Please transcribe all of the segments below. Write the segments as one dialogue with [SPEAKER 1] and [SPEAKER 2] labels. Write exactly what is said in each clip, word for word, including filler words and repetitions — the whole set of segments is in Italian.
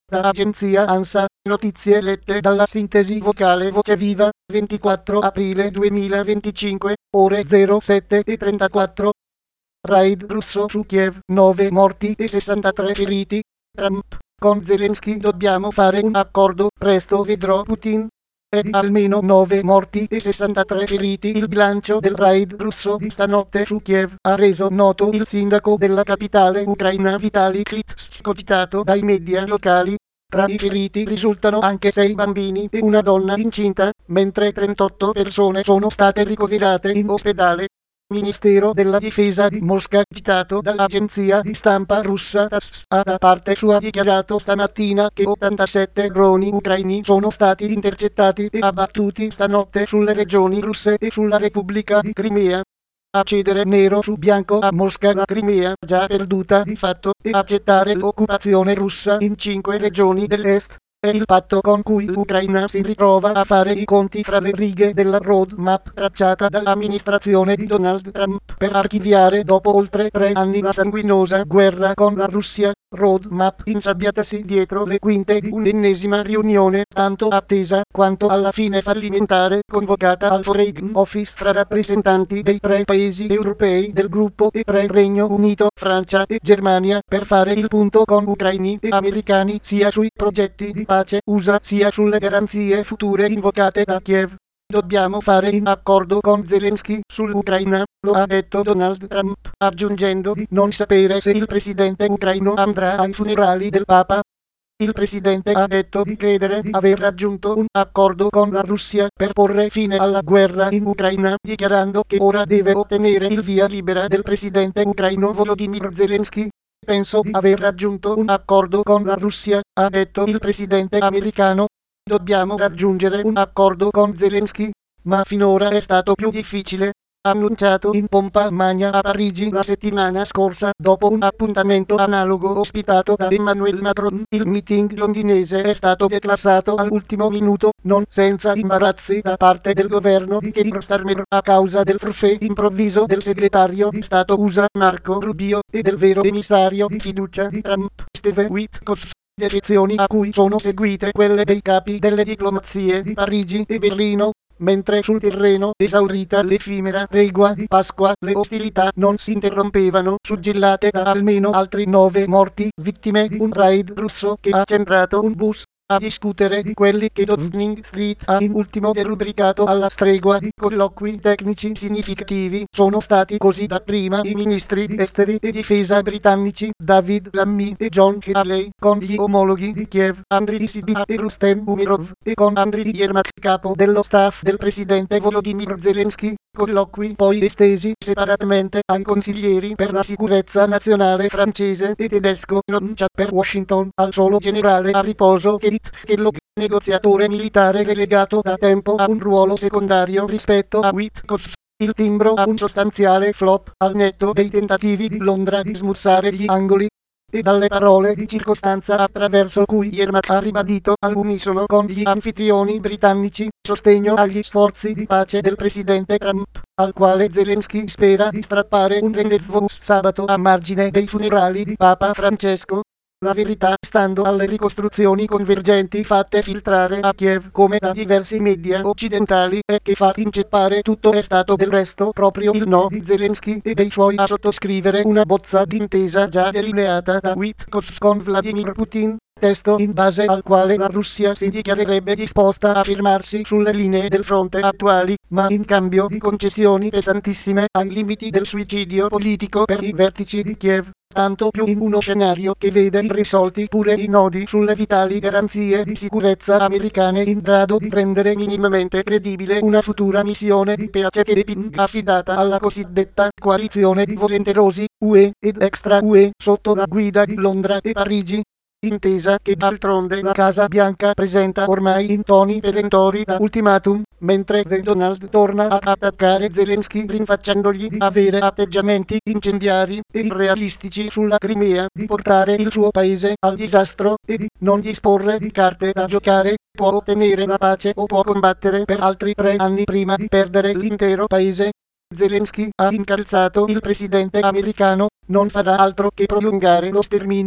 [SPEAKER 1] Da agenzia ANSA, notizie lette dalla sintesi vocale Voce Viva, ventiquattro aprile duemilaventicinque, ore zero sette e trentaquattro. Raid russo su Kiev, nove morti e sessantatré feriti. Trump, con Zelensky dobbiamo fare un accordo, presto vedrò Putin. E di almeno nove morti e sessantatré feriti il bilancio del raid russo di stanotte su Kiev, ha reso noto il sindaco della capitale ucraina Vitali Klitschko, citato dai media locali. Tra i feriti risultano anche sei bambini e una donna incinta, mentre trentotto persone sono state ricoverate in ospedale. Ministero della Difesa di Mosca, citato dall'agenzia di stampa russa TASS, ha da parte sua dichiarato stamattina che ottantasette droni ucraini sono stati intercettati e abbattuti stanotte sulle regioni russe e sulla Repubblica di Crimea. A cedere nero su bianco a Mosca la Crimea, già perduta di fatto, e accettare l'occupazione russa in cinque regioni dell'est. È il patto con cui l'Ucraina si ritrova a fare i conti fra le righe della roadmap tracciata dall'amministrazione di Donald Trump per archiviare dopo oltre tre anni la sanguinosa guerra con la Russia, roadmap insabbiatasi dietro le quinte di un'ennesima riunione tanto attesa quanto alla fine fallimentare convocata al Foreign Office fra rappresentanti dei tre paesi europei del gruppo e tre Regno Unito, Francia e Germania per fare il punto con ucraini e americani sia sui progetti di pace U S A sia sulle garanzie future invocate da Kiev. Dobbiamo fare in accordo con Zelensky sull'Ucraina, lo ha detto Donald Trump, aggiungendo di non sapere se il presidente ucraino andrà ai funerali del Papa. Il presidente ha detto di credere di aver raggiunto un accordo con la Russia per porre fine alla guerra in Ucraina, dichiarando che ora deve ottenere il via libera del presidente ucraino Volodymyr Zelensky. Penso di aver raggiunto un accordo con la Russia, ha detto il presidente americano. Dobbiamo raggiungere un accordo con Zelensky, ma finora è stato più difficile. Annunciato in pompa magna a Parigi la settimana scorsa dopo un appuntamento analogo ospitato da Emmanuel Macron, il meeting londinese è stato declassato all'ultimo minuto, non senza imbarazzi da parte del governo di Keir Starmer a causa del forfait improvviso del segretario di Stato U S A Marco Rubio e del vero emissario di fiducia di Trump, Steve Witkoff. Defezioni a cui sono seguite quelle dei capi delle diplomazie di Parigi e Berlino. Mentre sul terreno, esaurita l'effimera tregua di Pasqua, le ostilità non si interrompevano, suggellate da almeno altri nove morti, vittime di un raid russo che ha centrato un bus. A discutere di quelli che Downing Street ha in ultimo derubricato alla stregua di colloqui tecnici significativi sono stati così dapprima i ministri di esteri e difesa britannici David Lammy e John Haley, con gli omologhi di Kiev Andriy Sybiha e Rustem Umerov, e con Andriy Yermak, capo dello staff del presidente Volodymyr Zelensky. Colloqui poi estesi separatamente ai consiglieri per la sicurezza nazionale francese e tedesco, Ronchat per Washington, al solo generale a riposo Keith Kellogg, negoziatore militare relegato da tempo a un ruolo secondario rispetto a Witkoff. Il timbro ha un sostanziale flop, al netto dei tentativi di Londra di smussare gli angoli. E dalle parole di circostanza attraverso cui Yermak ha ribadito all'unisono con gli anfitrioni britannici sostegno agli sforzi di pace del presidente Trump, al quale Zelensky spera di strappare un rendezvous sabato a margine dei funerali di Papa Francesco. La verità, stando alle ricostruzioni convergenti fatte filtrare a Kiev come da diversi media occidentali, è che fa inceppare tutto è stato del resto proprio il no di Zelensky e dei suoi a sottoscrivere una bozza d'intesa già delineata da Witkoff con Vladimir Putin, testo in base al quale la Russia si dichiarerebbe disposta a fermarsi sulle linee del fronte attuali, ma in cambio di concessioni pesantissime ai limiti del suicidio politico per i vertici di Kiev. Tanto più in uno scenario che vede irrisolti pure i nodi sulle vitali garanzie di sicurezza americane in grado di rendere minimamente credibile una futura missione di pace che Ping affidata alla cosiddetta coalizione di volenterosi U E ed extra U E sotto la guida di Londra e Parigi. Intesa che d'altronde la Casa Bianca presenta ormai in toni perentori da ultimatum, mentre The Donald torna a attaccare Zelensky rinfacciandogli di avere atteggiamenti incendiari e irrealistici sulla Crimea, di portare il suo paese al disastro e di non disporre di carte da giocare. Può ottenere la pace o può combattere per altri tre anni prima di perdere l'intero paese. Zelensky ha incalzato il presidente americano, non farà altro che prolungare lo sterminio.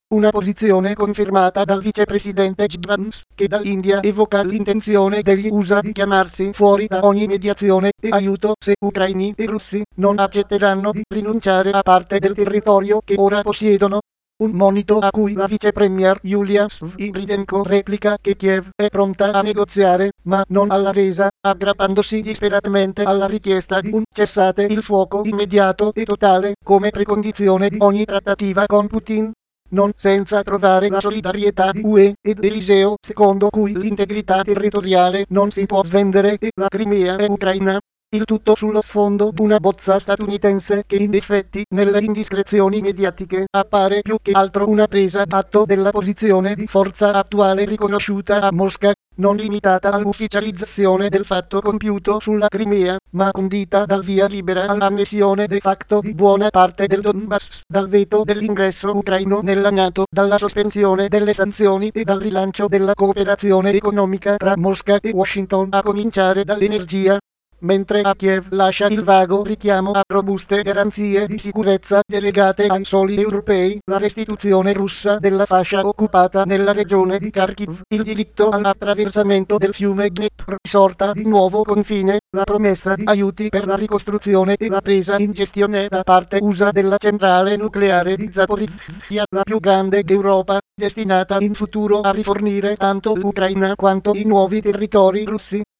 [SPEAKER 1] Una posizione confermata dal vicepresidente J D Vance, che dall'India evoca l'intenzione degli U S A di chiamarsi fuori da ogni mediazione e aiuto se ucraini e russi non accetteranno di rinunciare a parte del territorio che ora possiedono. Un monito a cui la vice premier Yulia Sviridenko replica che Kiev è pronta a negoziare, ma non alla resa, aggrappandosi disperatamente alla richiesta di un cessate il fuoco immediato e totale come precondizione di ogni trattativa con Putin. Non senza trovare la solidarietà di U E ed Eliseo, secondo cui l'integrità territoriale non si può svendere e la Crimea è ucraina. Il tutto sullo sfondo di una bozza statunitense che in effetti, nelle indiscrezioni mediatiche, appare più che altro una presa d'atto della posizione di forza attuale riconosciuta a Mosca, non limitata all'ufficializzazione del fatto compiuto sulla Crimea, ma condita dal via libera all'annessione de facto di buona parte del Donbass, dal veto dell'ingresso ucraino nella NATO, dalla sospensione delle sanzioni e dal rilancio della cooperazione economica tra Mosca e Washington, a cominciare dall'energia. Mentre a Kiev lascia il vago richiamo a robuste garanzie di sicurezza delegate ai soli europei, la restituzione russa della fascia occupata nella regione di Kharkiv, il diritto all'attraversamento del fiume Dnepr, sorta di nuovo confine, la promessa di aiuti per la ricostruzione e la presa in gestione da parte U S A della centrale nucleare di Zaporizhzhia, la più grande d'Europa, destinata in futuro a rifornire tanto l'Ucraina quanto i nuovi territori russi.